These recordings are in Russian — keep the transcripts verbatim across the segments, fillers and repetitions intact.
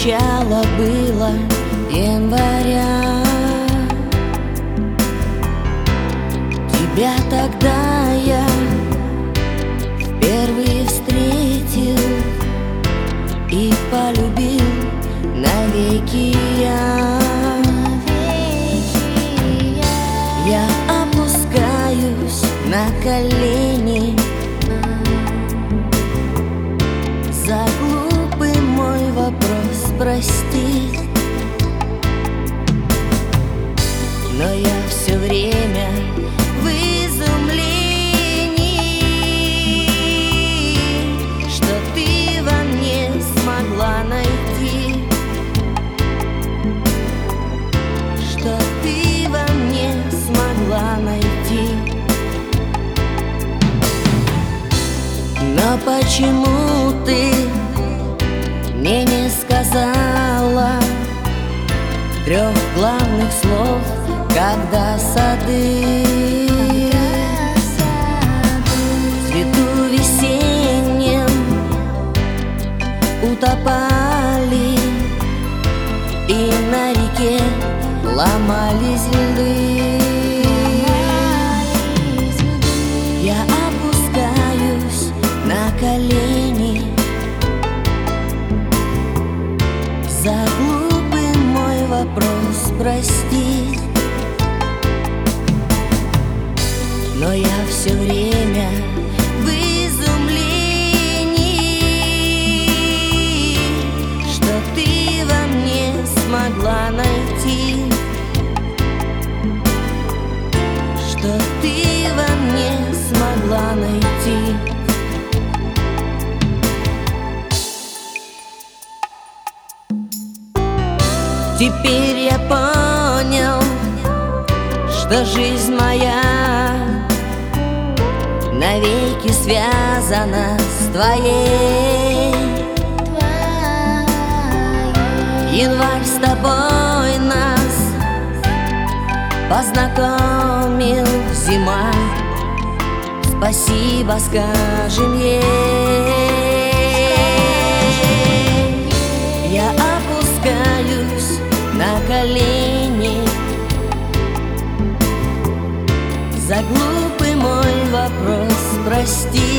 начало было января. Тебя тогда я впервые встретил и полюбил навеки я. Я опускаюсь на колени за глупый мой вопрос, прости. Но я все время в изумлении, что ты во мне смогла найти, что ты во мне смогла найти. Но почему ты мне не сказала трех главных слов, когда сады в цвету весеннем утопали и на реке ломались льды? Я опускаюсь на колени за глупый мой вопрос, прости. Но я все время в изумлении, что ты во мне смогла найти, что ты во мне смогла найти. Теперь я понял, что жизнь моя навеки связана с твоей. Январь с тобой нас познакомил, зима, спасибо скажем ей. Я опускаюсь на колени за глупый мой вопрос, прости.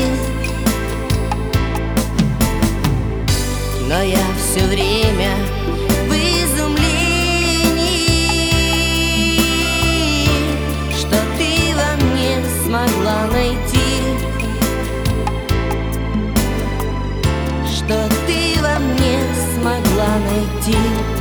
Но я все время в изумлении, что ты во мне смогла найти, что ты во мне смогла найти.